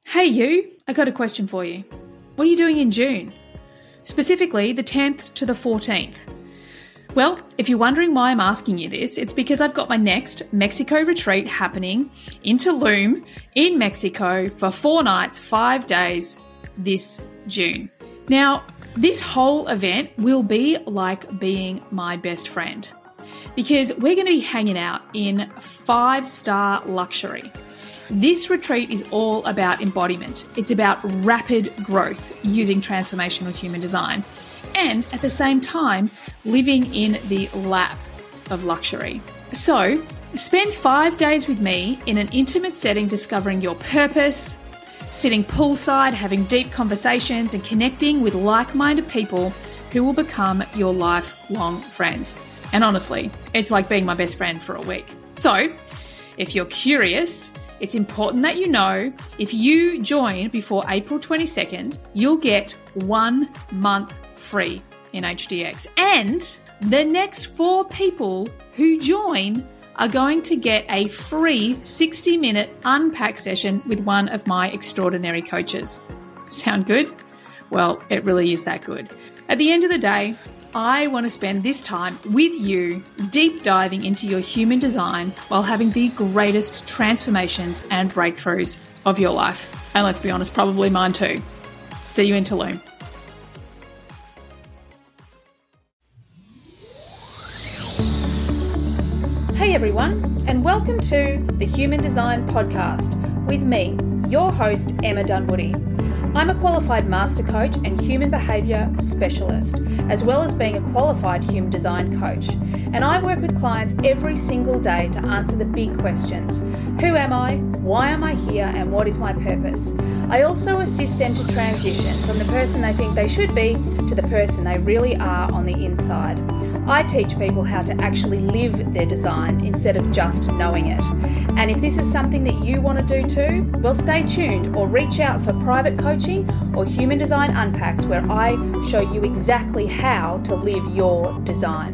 Hey you, I got a question for you. What are you doing in June? Specifically the 10th to the 14th. Well, if you're wondering why I'm asking you this, it's because I've got my next Mexico retreat happening in Tulum in Mexico for 4 nights, 5 days this June. Now, this whole event will be like being my best friend because we're going to be hanging out in 5-star luxury. This retreat is all about embodiment. It's about rapid growth using transformational human design and at the same time living in the lap of luxury. So spend 5 days with me in an intimate setting discovering your purpose, sitting poolside, having deep conversations and connecting with like-minded people who will become your lifelong friends. And honestly, it's like being my best friend for a week. So if you're curious, it's important that you know if you join before April 22nd, you'll get 1 month free in HDX. And the next 4 people who join are going to get a free 60-minute unpack session with one of my extraordinary coaches. Sound good? Well, it really is that good. At the end of the day, I want to spend this time with you deep diving into your human design while having the greatest transformations and breakthroughs of your life. And let's be honest, probably mine too. See you in Tulum. Hey everyone, and welcome to the Human Design Podcast with me, your host, Emma Dunwoody. I'm a qualified master coach and human behaviour specialist, as well as being a qualified human design coach. And I work with clients every single day to answer the big questions. Who am I? Why am I here? And what is my purpose? I also assist them to transition from the person they think they should be to the person they really are on the inside. I teach people how to actually live their design instead of just knowing it. And if this is something that you want to do too, well, stay tuned or reach out for private coaching or human design unpacks where I show you exactly how to live your design.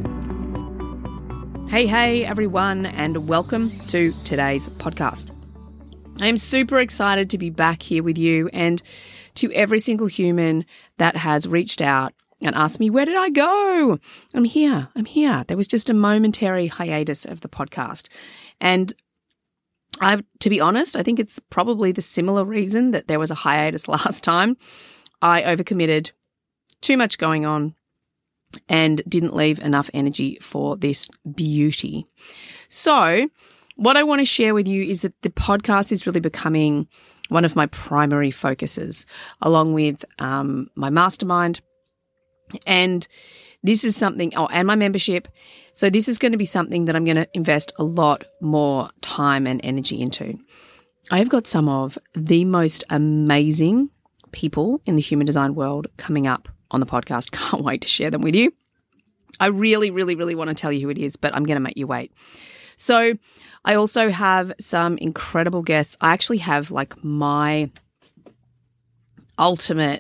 Hey everyone, and welcome to today's podcast. I am super excited to be back here with you and to every single human that has reached out and asked me, where did I go? I'm here. There was just a momentary hiatus of the podcast. And to be honest, I think it's probably the similar reason that there was a hiatus last time. I overcommitted, too much going on, and didn't leave enough energy for this beauty. So what I want to share with you is that the podcast is really becoming one of my primary focuses, along with my mastermind. And this is something, and my membership. So this is going to be something that I'm going to invest a lot more time and energy into. I've got some of the most amazing people in the human design world coming up on the podcast. Can't wait to share them with you. I really, really, really want to tell you who it is, but I'm going to make you wait. So I also have some incredible guests. I actually have like my ultimate,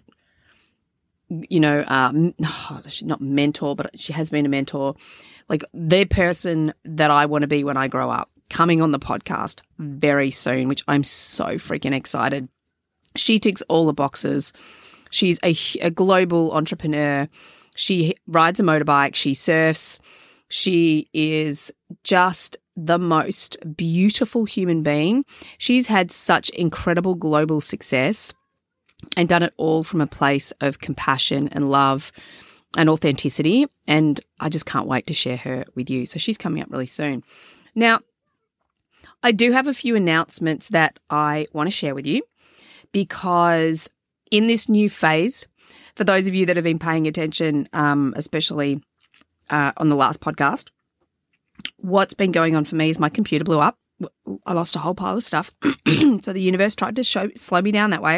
not mentor, but she has been a mentor, like the person that I want to be when I grow up, coming on the podcast very soon, which I'm so freaking excited. She ticks all the boxes. She's a global entrepreneur. She rides a motorbike. She surfs. She is just the most beautiful human being. She's had such incredible global success and done it all from a place of compassion and love and authenticity. And I just can't wait to share her with you. So she's coming up really soon. Now, I do have a few announcements that I want to share with you because in this new phase, for those of you that have been paying attention, especially on the last podcast, what's been going on for me is my computer blew up. I lost a whole pile of stuff. So the universe tried to slow me down that way.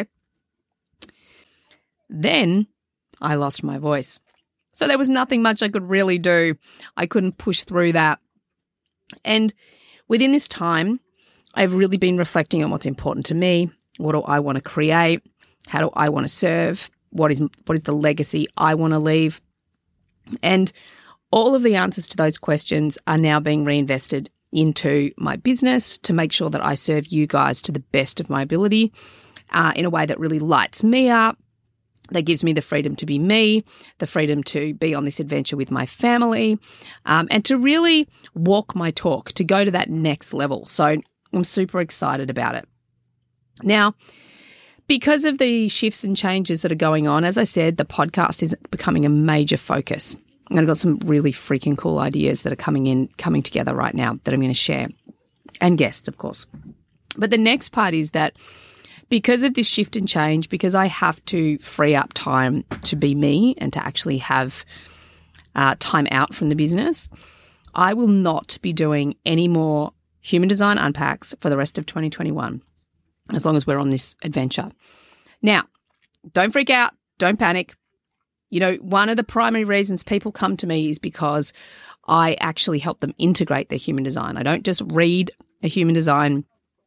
Then I lost my voice. So there was nothing much I could really do. I couldn't push through that. And within this time, I've really been reflecting on what's important to me. What do I want to create? How do I want to serve? What is the legacy I want to leave? And all of the answers to those questions are now being reinvested into my business to make sure that I serve you guys to the best of my ability in a way that really lights me up, that gives me the freedom to be me, the freedom to be on this adventure with my family, and to really walk my talk, to go to that next level. So I'm super excited about it. Now, because of the shifts and changes that are going on, as I said, the podcast is becoming a major focus. And I've got some really freaking cool ideas that are coming together right now that I'm going to share, and guests, of course. But the next part is that because of this shift and change, because I have to free up time to be me and to actually have time out from the business, I will not be doing any more Human Design Unpacks for the rest of 2021, as long as we're on this adventure. Now, don't freak out. Don't panic. You know, one of the primary reasons people come to me is because I actually help them integrate their human design. I don't just read a human design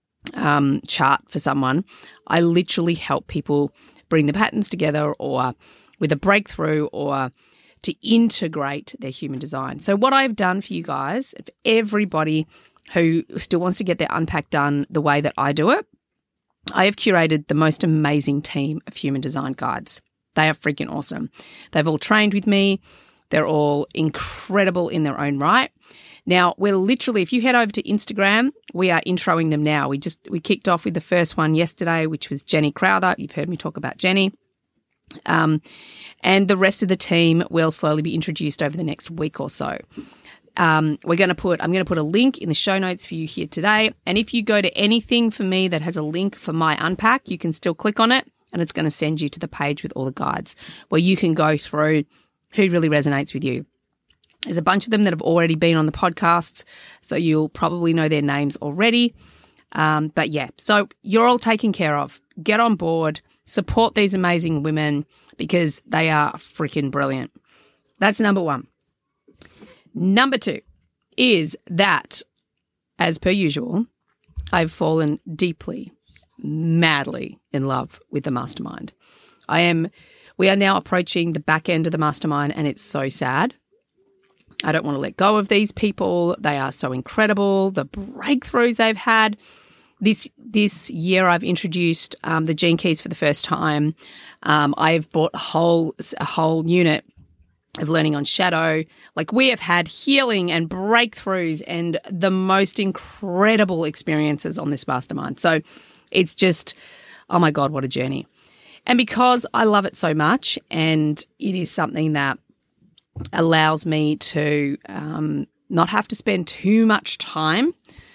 chart for someone. I literally help people bring the patterns together, or with a breakthrough, or to integrate their human design. So what I've done for you guys, for everybody who still wants to get their unpack done the way that I do it, I have curated the most amazing team of human design guides. They are freaking awesome. They've all trained with me. They're all incredible in their own right. Now, we're literally, if you head over to Instagram, we are introing them now. We kicked off with the first one yesterday, which was Jenny Crowther. You've heard me talk about Jenny. And the rest of the team will slowly be introduced over the next week or so. I'm going to put a link in the show notes for you here today. And if you go to anything for me that has a link for my unpack, you can still click on it, and it's going to send you to the page with all the guides where you can go through who really resonates with you. There's a bunch of them that have already been on the podcasts, so you'll probably know their names already. But yeah, so you're all taken care of. Get on board, support these amazing women because they are freaking brilliant. That's number one. Number two is that, as per usual, I've fallen deeply, madly in love with the mastermind. We are now approaching the back end of the mastermind, and it's so sad. I don't want to let go of these people. They are so incredible. The breakthroughs they've had. This year I've introduced the Gene Keys for the first time. I've bought a whole unit of learning on shadow. Like, we have had healing and breakthroughs and the most incredible experiences on this mastermind. So it's just, oh my God, what a journey. And because I love it so much, and it is something that allows me to not have to spend too much time,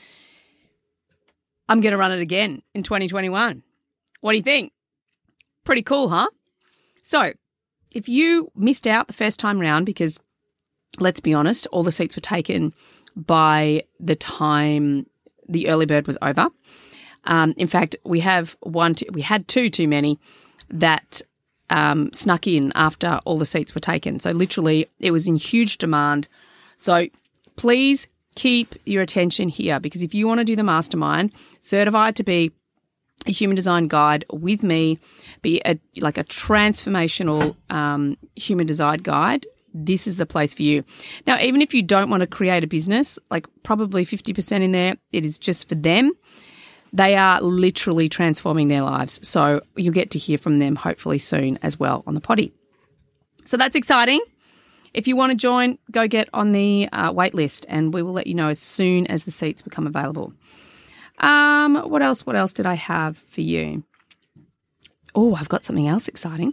I'm going to run it again in 2021. What do you think? Pretty cool, huh? So if you missed out the first time round, because let's be honest, all the seats were taken by the time the early bird was over. In fact, we had two too many that snuck in after all the seats were taken. So literally it was in huge demand. So please keep your attention here, because if you want to do the mastermind, certified to be a human design guide with me, be a transformational human design guide, this is the place for you. Now, even if you don't want to create a business, like probably 50% in there, it is just for them. They are literally transforming their lives. So you'll get to hear from them hopefully soon as well on the potty. So that's exciting. If you want to join, go get on the wait list, and we will let you know as soon as the seats become available. What else did I have for you? Oh, I've got something else exciting.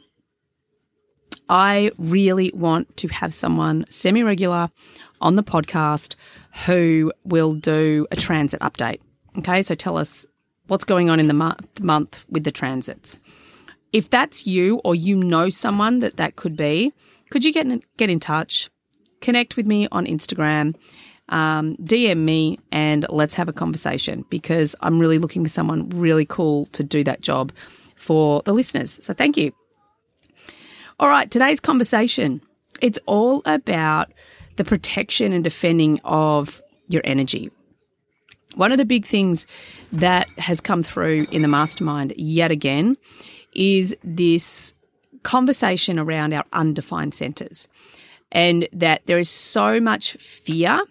I really want to have someone semi-regular on the podcast who will do a transit update. Okay, so tell us what's going on in the month with the transits. If that's you, or you know someone that could be, could you get in touch, connect with me on Instagram, DM me, and let's have a conversation, because I'm really looking for someone really cool to do that job for the listeners. So thank you. All right, today's conversation, it's all about the protection and defending of your energy. One of the big things that has come through in the mastermind yet again is this conversation around our undefined centers, and that there is so much fear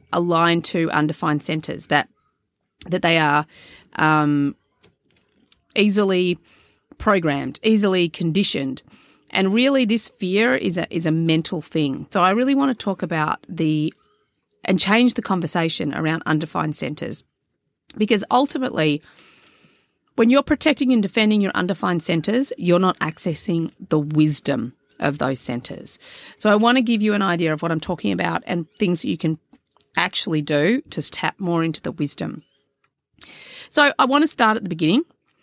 aligned to undefined centers that they are easily programmed, easily conditioned. And really this fear is a mental thing. So I really want to talk about and change the conversation around undefined centers. Because ultimately, when you're protecting and defending your undefined centers, you're not accessing the wisdom of those centers. So I want to give you an idea of what I'm talking about and things that you can actually do to tap more into the wisdom. So I want to start at the beginning.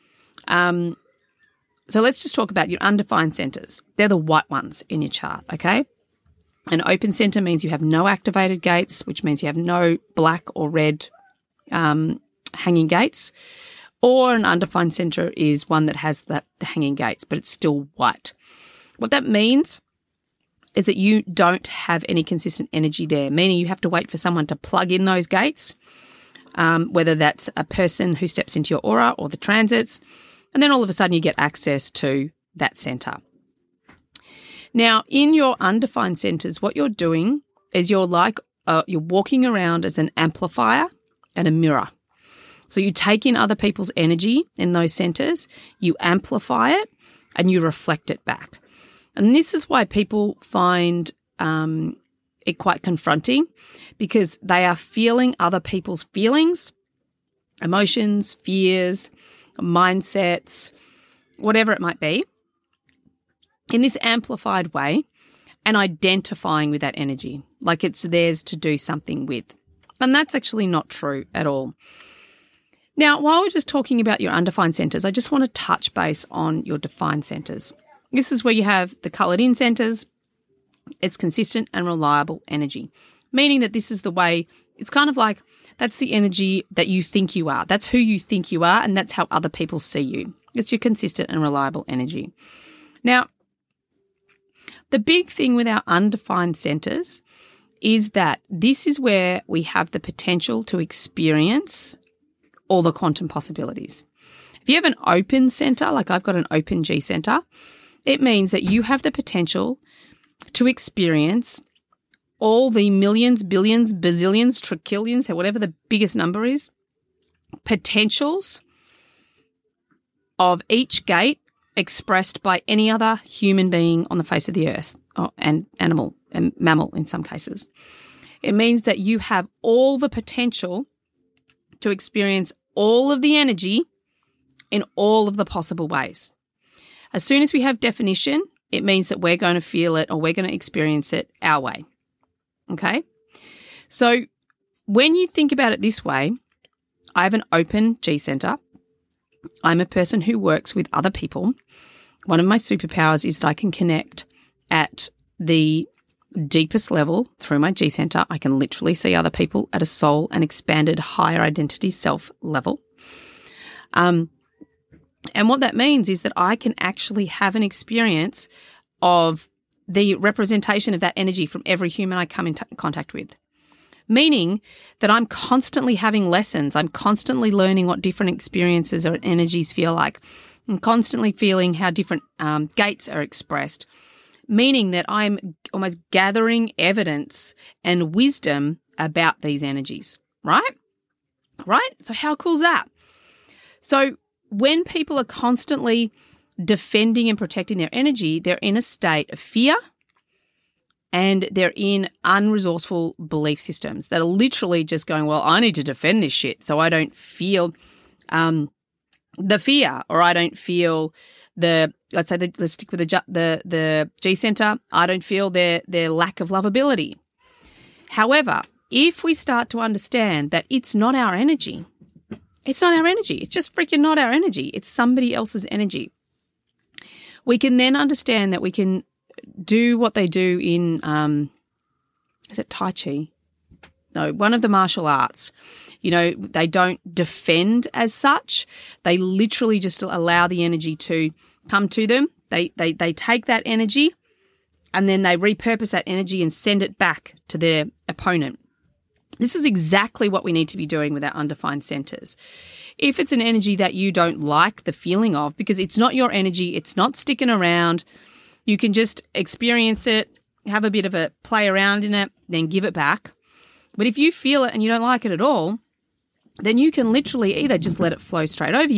So let's just talk about your undefined centers. They're the white ones in your chart, okay? An open center means you have no activated gates, which means you have no black or red hanging gates. Or an undefined center is one that has the hanging gates, but it's still white. What that means is that you don't have any consistent energy there, meaning you have to wait for someone to plug in those gates, whether that's a person who steps into your aura or the transits, and then all of a sudden you get access to that center. Now, in your undefined centers, what you're doing is you're walking around as an amplifier and a mirror. So you take in other people's energy in those centers, you amplify it, and you reflect it back. And this is why people find it quite confronting, because they are feeling other people's feelings, emotions, fears, mindsets, whatever it might be, in this amplified way, and identifying with that energy, like it's theirs to do something with. And that's actually not true at all. Now, while we're just talking about your undefined centers, I just want to touch base on your defined centers. This is where you have the coloured in centers. It's consistent and reliable energy, meaning that this is the way, it's kind of like that's the energy that you think you are. That's who you think you are, and that's how other people see you. It's your consistent and reliable energy. Now, the big thing with our undefined centers is that this is where we have the potential to experience all the quantum possibilities. If you have an open center, like I've got an open G center, it means that you have the potential to experience all the millions, billions, bazillions, trillions, whatever the biggest number is, potentials of each gate expressed by any other human being on the face of the earth, and animal and mammal in some cases. It means that you have all the potential to experience all of the energy in all of the possible ways. As soon as we have definition, it means that we're going to feel it or we're going to experience it our way. Okay? So when you think about it this way, I have an open G center. I'm a person who works with other people. One of my superpowers is that I can connect at the deepest level through my G center. I can literally see other people at a soul and expanded higher identity self level. And what that means is that I can actually have an experience of the representation of that energy from every human I come in contact with. Meaning that I'm constantly having lessons. I'm constantly learning what different experiences or energies feel like. I'm constantly feeling how different gates are expressed. Meaning that I'm almost gathering evidence and wisdom about these energies, right? Right? So how cool is that? So when people are constantly defending and protecting their energy, they're in a state of fear and they're in unresourceful belief systems that are literally just going, well, I need to defend this shit so I don't feel the fear, or I don't feel let's stick with the G center, I don't feel their lack of lovability. However, if we start to understand that it's not our energy, it's not our energy. It's just freaking not our energy. It's somebody else's energy. We can then understand that we can do what they do in, is it Tai Chi? No, one of the martial arts. You know, they don't defend as such. They literally just allow the energy to come to them. They take that energy and then they repurpose that energy and send it back to their opponent. This is exactly what we need to be doing with our undefined centers. If it's an energy that you don't like the feeling of, because it's not your energy, it's not sticking around, you can just experience it, have a bit of a play around in it, then give it back. But if you feel it and you don't like it at all, then you can literally either just let it flow straight over you,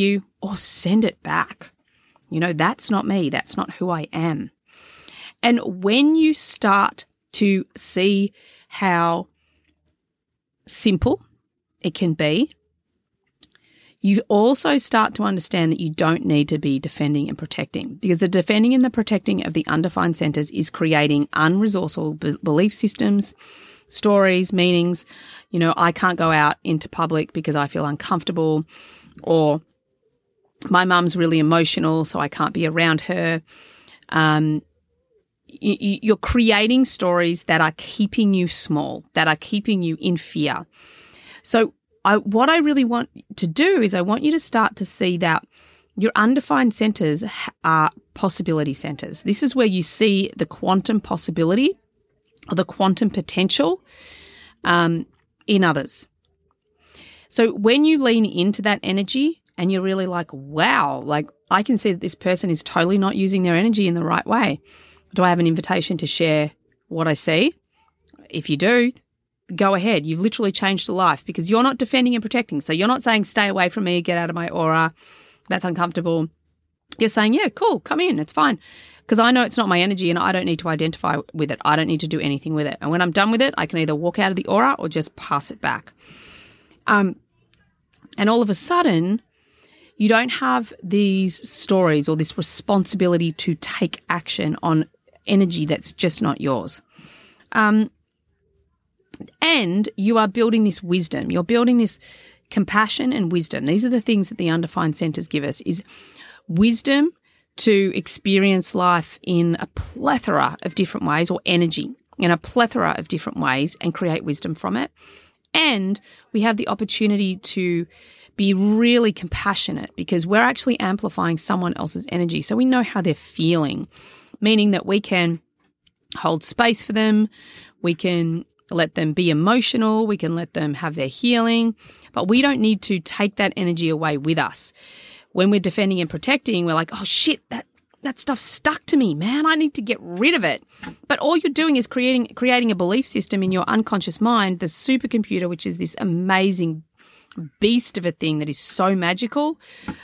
or send it back. That's not me. That's not who I am. And when you start to see how simple it can be, you also start to understand that you don't need to be defending and protecting, because the defending and the protecting of the undefined centers is creating unresourceful belief systems, stories, meanings. I can't go out into public because I feel uncomfortable, or my mum's really emotional, so I can't be around her. You're creating stories that are keeping you small, that are keeping you in fear. So what I really want to do is I want you to start to see that your undefined centers are possibility centers. This is where you see the quantum possibility or the quantum potential in others. So when you lean into that energy and you're really like, wow, like I can see that this person is totally not using their energy in the right way. Do I have an invitation to share what I see? If you do, go ahead. You've literally changed a life, because you're not defending and protecting. So you're not saying, stay away from me, get out of my aura, that's uncomfortable. You're saying, yeah, cool, come in, it's fine. Because I know it's not my energy and I don't need to identify with it. I don't need to do anything with it. And when I'm done with it, I can either walk out of the aura or just pass it back. And all of a sudden, you don't have these stories or this responsibility to take action on energy that's just not yours. And you are building this wisdom. You're building this compassion and wisdom. These are the things that the undefined centers give us, is wisdom to experience life in a plethora of different ways, or energy in a plethora of different ways, and create wisdom from it. And we have the opportunity to be really compassionate, because we're actually amplifying someone else's energy. So we know how they're feeling, meaning that we can hold space for them. We can let them be emotional. We can let them have their healing, but we don't need to take that energy away with us. When we're defending and protecting, we're like, oh shit, that stuff stuck to me, man. I need to get rid of it. But all you're doing is creating a belief system in your unconscious mind, the supercomputer, which is this amazing beast of a thing that is so magical.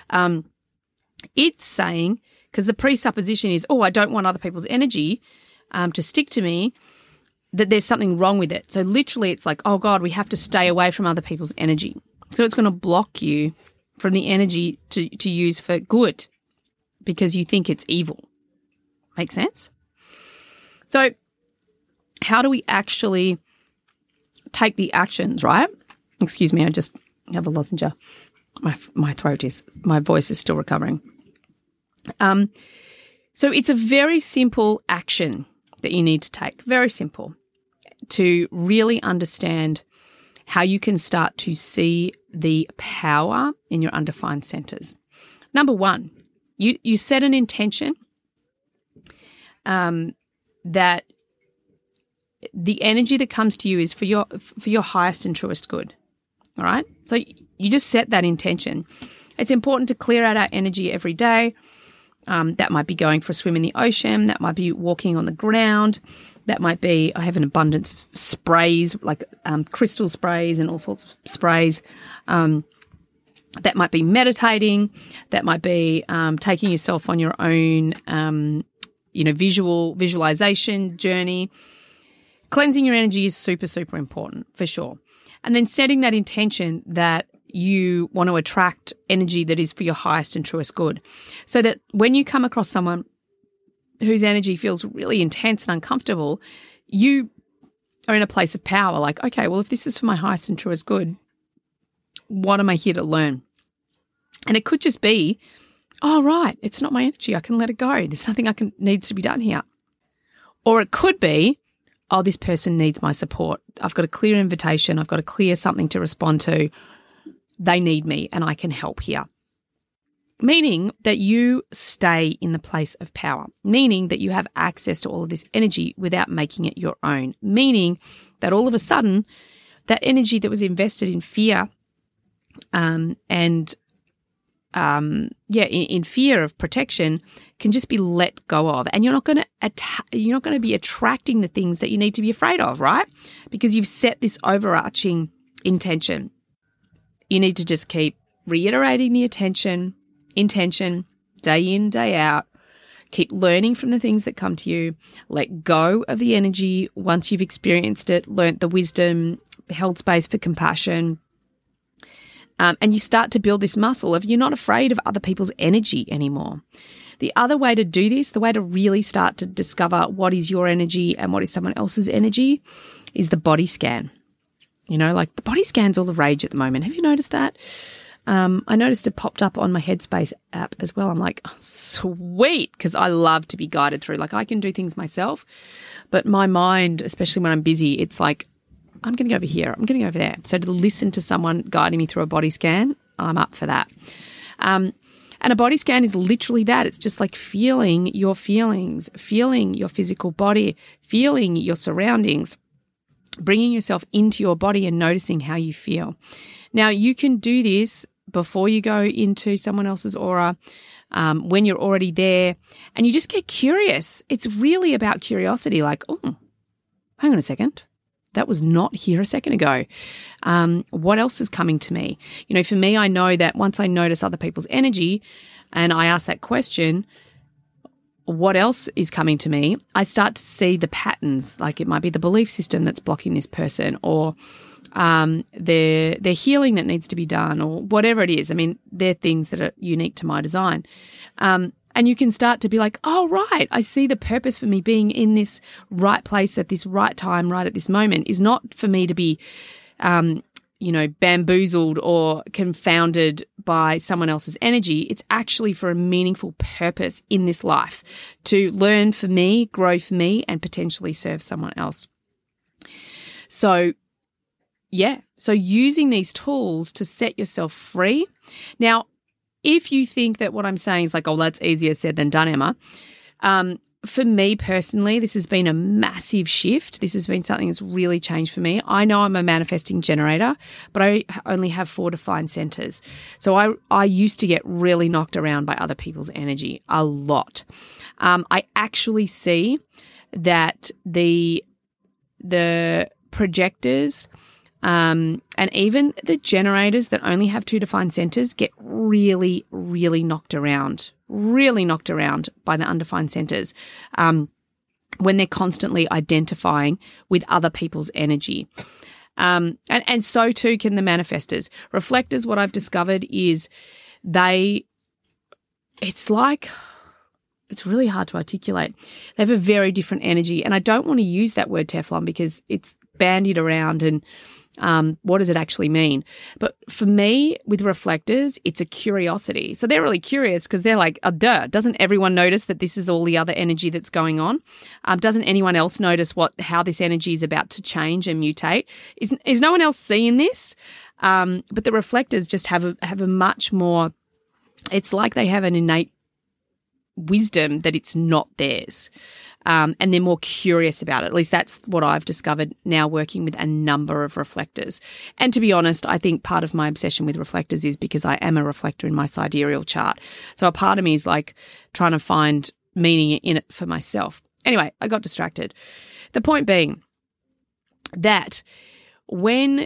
It's saying, because the presupposition is, oh, I don't want other people's energy to stick to me, that there's something wrong with it. So literally it's like, oh God, we have to stay away from other people's energy. So it's going to block you from the energy to use for good, because you think it's evil. Make sense? So how do we actually take the actions, right? Excuse me, I just have a lozenge. My voice is still recovering. So it's a very simple action that you need to take, very simple, to really understand how you can start to see the power in your undefined centers. Number one, you set an intention that the energy that comes to you is for your highest and truest good. All right? So you just set that intention. It's important to clear out our energy every day. That might be going for a swim in the ocean. That might be walking on the ground. That might be, I have an abundance of sprays, like crystal sprays and all sorts of sprays. That might be meditating. That might be taking yourself on your own, visualization journey. Cleansing your energy is super, super important for sure. And then setting that intention that you want to attract energy that is for your highest and truest good. So that when you come across someone whose energy feels really intense and uncomfortable, you are in a place of power. Like, okay, well, if this is for my highest and truest good, what am I here to learn? And it could just be, oh, right, it's not my energy. I can let it go. There's something needs to be done here. Or it could be, oh, this person needs my support. I've got a clear invitation. I've got a clear something to respond to. They need me and I can help here. Meaning that you stay in the place of power. Meaning that you have access to all of this energy without making it your own. Meaning that all of a sudden, that energy that was invested in fear in fear of protection can just be let go of. And you're not going to be attracting the things that you need to be afraid of, right? Because you've set this overarching intention. You need to just keep reiterating the intention intention, day in, day out. Keep learning from the things that come to you. Let go of the energy once you've experienced it, learnt the wisdom, held space for compassion. And you start to build this muscle of you're not afraid of other people's energy anymore. The other way to do this, the way to really start to discover what is your energy and what is someone else's energy, is the body scan. You know, like the body scan's all the rage at the moment. Have you noticed that? I noticed it popped up on my Headspace app as well. I'm like, oh, sweet, because I love to be guided through. Like I can do things myself, but my mind, especially when I'm busy, it's like, I'm going to go over here. I'm going to go over there. So to listen to someone guiding me through a body scan, I'm up for that. And a body scan is literally that. It's just like feeling your feelings, feeling your physical body, feeling your surroundings, bringing yourself into your body and noticing how you feel. Now, you can do this before you go into someone else's aura, when you're already there, and you just get curious. It's really about curiosity, like, oh, hang on a second. That was not here a second ago. What else is coming to me? You know, for me, I know that once I notice other people's energy and I ask that question, what else is coming to me, I start to see the patterns. Like it might be the belief system that's blocking this person, or their healing that needs to be done, or whatever it is. I mean, they're things that are unique to my design. And you can start to be like, oh, right, I see the purpose for me being in this right place at this right time, right at this moment, is not for me to be, bamboozled or confounded by someone else's energy. It's actually for a meaningful purpose in this life, to learn for me, grow for me, and potentially serve someone else. So using these tools to set yourself free. Now, if you think that what I'm saying is like, oh, that's easier said than done, Emma, for me personally, this has been a massive shift. This has been something that's really changed for me. I know I'm a manifesting generator, but I only have 4 defined centers. So I used to get really knocked around by other people's energy a lot. I actually see that the projectors and even the generators that only have 2 defined centers get really, really knocked around by the undefined centers when they're constantly identifying with other people's energy. And so too can the manifestors. Reflectors, what I've discovered is it's really hard to articulate. They have a very different energy. And I don't want to use that word Teflon because it's bandied around and what does it actually mean? But for me, with reflectors, it's a curiosity. So they're really curious because they're like, oh, duh, doesn't everyone notice that this is all the other energy that's going on? Doesn't anyone else notice how this energy is about to change and mutate? Is no one else seeing this? But the reflectors just have a much more, it's like they have an innate wisdom that it's not theirs. And they're more curious about it. At least that's what I've discovered now working with a number of reflectors. And to be honest, I think part of my obsession with reflectors is because I am a reflector in my sidereal chart. So a part of me is like trying to find meaning in it for myself. Anyway, I got distracted. The point being that when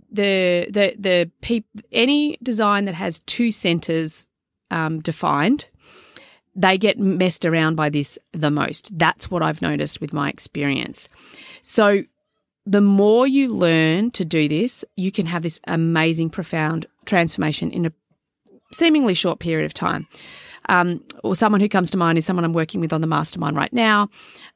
any design that has 2 centers defined, they get messed around by this the most. That's what I've noticed with my experience. So the more you learn to do this, you can have this amazing, profound transformation in a seemingly short period of time. Or someone who comes to mind is someone I'm working with on the mastermind right now.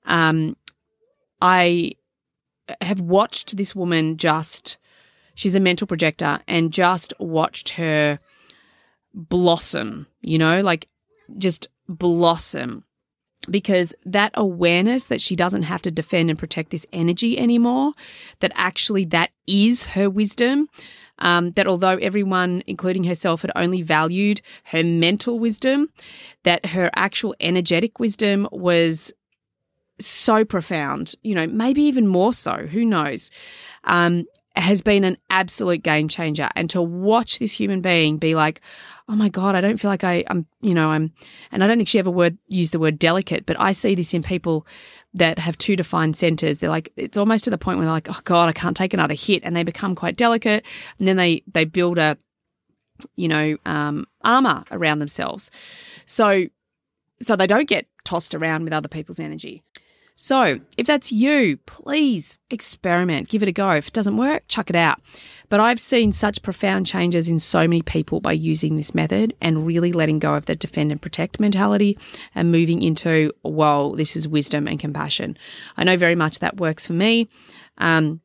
I have watched this woman she's a mental projector, and just watched her blossom, just blossom, because that awareness that she doesn't have to defend and protect this energy anymore, that actually that is her wisdom, that although everyone, including herself, had only valued her mental wisdom, that her actual energetic wisdom was so profound, maybe even more so, who knows, has been an absolute game changer. And to watch this human being be like, oh my God, I don't feel like I'm, and I don't think she ever used the word delicate, but I see this in people that have 2 defined centers. They're like, it's almost to the point where they're like, oh God, I can't take another hit. And they become quite delicate. And then they build a armor around themselves. So they don't get tossed around with other people's energy. So if that's you, please experiment, give it a go. If it doesn't work, chuck it out. But I've seen such profound changes in so many people by using this method and really letting go of the defend and protect mentality and moving into, whoa, this is wisdom and compassion. I know very much that works for me. And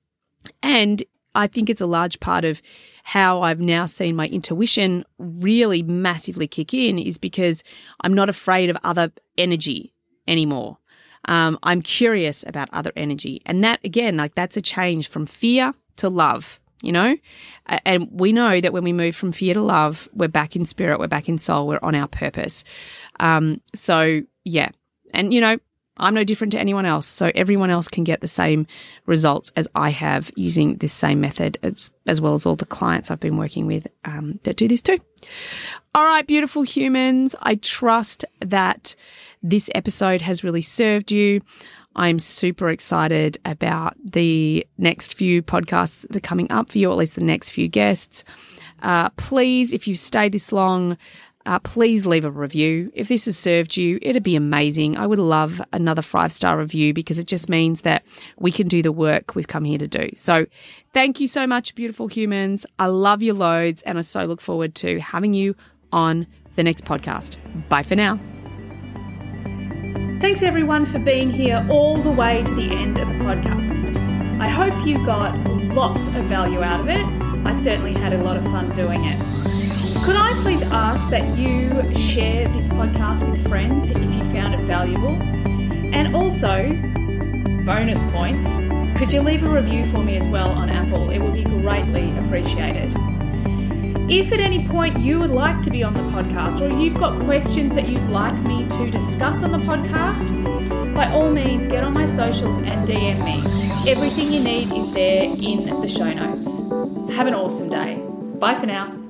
I think it's a large part of how I've now seen my intuition really massively kick in is because I'm not afraid of other energy anymore. I'm curious about other energy. And that, again, that's a change from fear to love, And we know that when we move from fear to love, we're back in spirit, we're back in soul, we're on our purpose. So, yeah. And, I'm no different to anyone else. So everyone else can get the same results as I have using this same method, as well as all the clients I've been working with that do this too. All right, beautiful humans. I trust that this episode has really served you. I'm super excited about the next few podcasts that are coming up for you, or at least the next few guests. Please, if you've stayed this long, please leave a review. If this has served you, it'd be amazing. I would love another 5-star review because it just means that we can do the work we've come here to do. So thank you so much, beautiful humans. I love you loads, and I so look forward to having you on the next podcast. Bye for now. Thanks everyone for being here all the way to the end of the podcast. I hope you got lots of value out of it. I certainly had a lot of fun doing it. Could I please ask that you share this podcast with friends if you found it valuable? And also, bonus points, could you leave a review for me as well on Apple? It would be greatly appreciated. If at any point you would like to be on the podcast or you've got questions that you'd like me to discuss on the podcast, by all means get on my socials and DM me. Everything you need is there in the show notes. Have an awesome day. Bye for now.